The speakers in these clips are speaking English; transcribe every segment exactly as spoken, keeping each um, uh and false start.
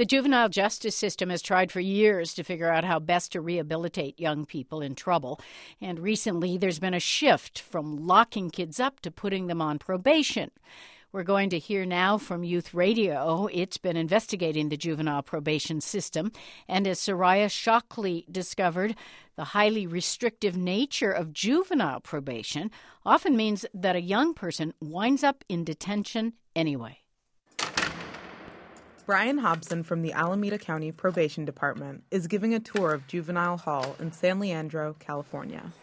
The juvenile justice system has tried for years to figure out how best to rehabilitate young people in trouble. And recently, there's been a shift from locking kids up to putting them on probation. We're going to hear now from Youth Radio. It's been investigating the juvenile probation system. And as Soraya Shockley discovered, the highly restrictive nature of juvenile probation often means that a young person winds up in detention anyway. Brian Hobson from the Alameda County Probation Department is giving a tour of Juvenile Hall in San Leandro, California.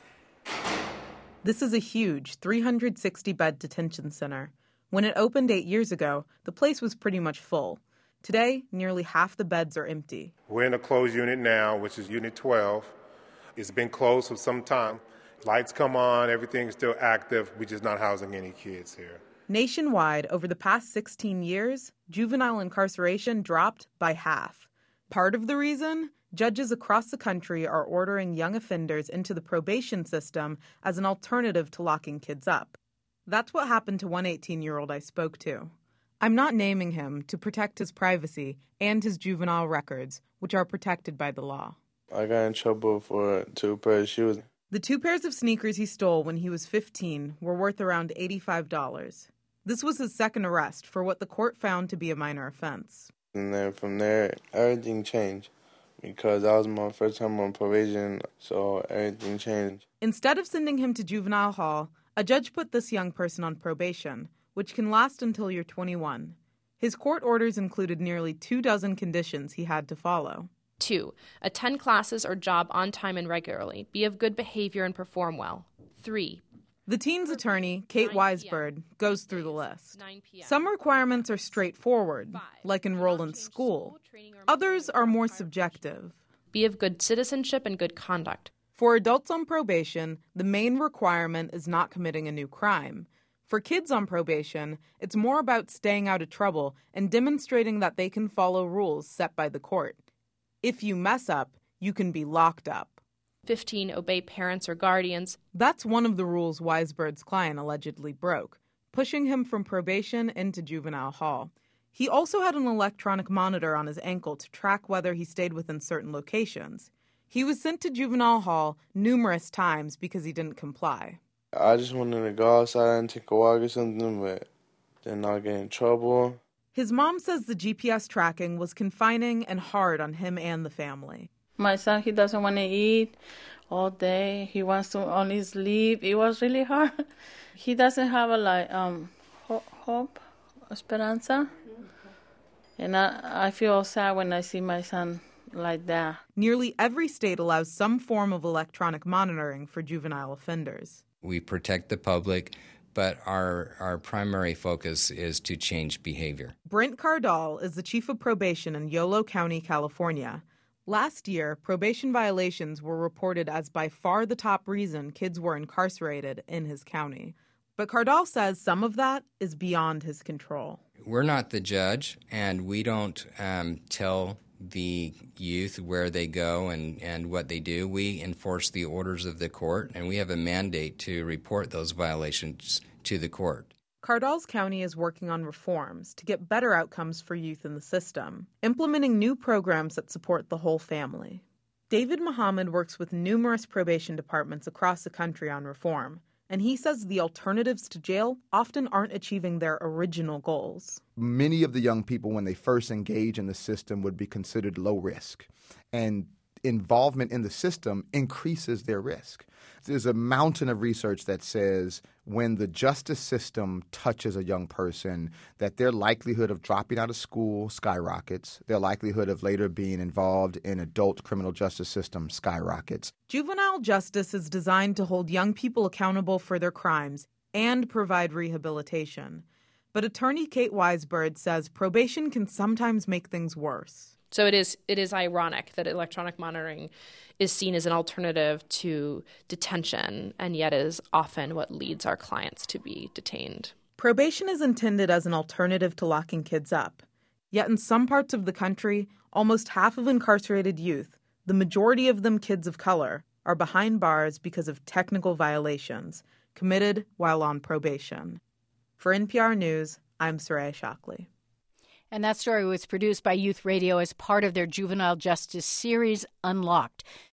This is a huge three hundred sixty bed detention center. When it opened eight years ago, the place was pretty much full. Today, nearly half the beds are empty. We're in a closed unit now, which is Unit twelve. It's been closed for some time. Lights come on, everything's still active. We're just not housing any kids here. Nationwide, over the past sixteen years, juvenile incarceration dropped by half. Part of the reason? Judges across the country are ordering young offenders into the probation system as an alternative to locking kids up. That's what happened to one eighteen-year-old I spoke to. I'm not naming him to protect his privacy and his juvenile records, which are protected by the law. I got in trouble for two pairs of shoes. The two pairs of sneakers he stole when he was fifteen were worth around eighty-five dollars. This was his second arrest for what the court found to be a minor offense. And then from there, everything changed because that was my first time on probation, so everything changed. Instead of sending him to juvenile hall, a judge put this young person on probation, which can last until you're twenty-one. His court orders included nearly two dozen conditions he had to follow. Two, attend classes or job on time and regularly. Be of good behavior and perform well. Three, the teen's attorney, Kate Weisberg, goes through the list. Some requirements are straightforward, like enroll in school. Others are more subjective. Be of good citizenship and good conduct. For adults on probation, the main requirement is not committing a new crime. For kids on probation, it's more about staying out of trouble and demonstrating that they can follow rules set by the court. If you mess up, you can be locked up. fifteen, obey parents or guardians. That's one of the rules Weisberg's client allegedly broke, pushing him from probation into juvenile hall. He also had an electronic monitor on his ankle to track whether he stayed within certain locations. He was sent to juvenile hall numerous times because he didn't comply. I just wanted to go outside and take a walk or something, but then not get in trouble. His mom says the G P S tracking was confining and hard on him and the family. My son, he doesn't want to eat all day. He wants to only sleep. It was really hard. He doesn't have a like um ho- hope, esperanza. And I, I feel sad when I see my son like that. Nearly every state allows some form of electronic monitoring for juvenile offenders. We protect the public, but our, our primary focus is to change behavior. Brent Cardall is the chief of probation in Yolo County, California. Last year, probation violations were reported as by far the top reason kids were incarcerated in his county. But Cardall says some of that is beyond his control. We're not the judge, and we don't um, tell the youth where they go and, and what they do. We enforce the orders of the court, and we have a mandate to report those violations to the court. Cardall's county is working on reforms to get better outcomes for youth in the system, implementing new programs that support the whole family. David Muhammad works with numerous probation departments across the country on reform, and he says the alternatives to jail often aren't achieving their original goals. Many of the young people, when they first engage in the system, would be considered low risk, and involvement in the system increases their risk. There's a mountain of research that says when the justice system touches a young person, that their likelihood of dropping out of school skyrockets, their likelihood of later being involved in adult criminal justice system skyrockets. Juvenile justice is designed to hold young people accountable for their crimes and provide rehabilitation. But attorney Kate Weisberg says probation can sometimes make things worse. So it is it is ironic that electronic monitoring is seen as an alternative to detention, and yet is often what leads our clients to be detained. Probation is intended as an alternative to locking kids up. Yet in some parts of the country, almost half of incarcerated youth, the majority of them kids of color, are behind bars because of technical violations committed while on probation. For N P R News, I'm Soraya Shockley. And that story was produced by Youth Radio as part of their juvenile justice series, Unlocked.